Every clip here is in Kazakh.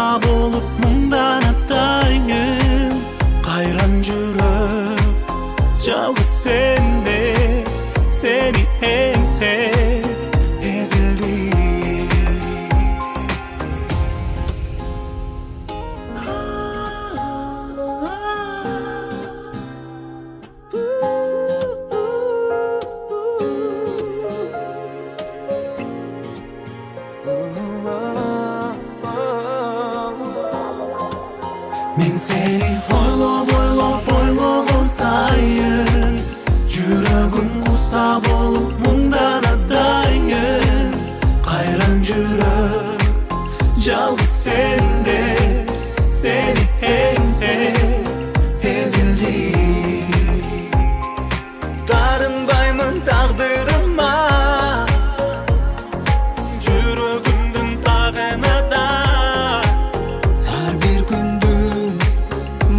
болып мұңдан атайын. Қайран жүріп жалғыз сенде, сені еңсеп езілдім. Мен сені ойлаған сайын, жүрегім құса болып мұңдан атайын. Қайран жүріп жалғыз сенде, сені еңсеп езілдім. Тарынбаймын тағдырыма, жүрегімдің тағынада. Әр бір күндің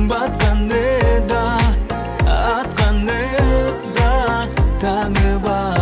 батқаны да, атқаны да, таңы бар.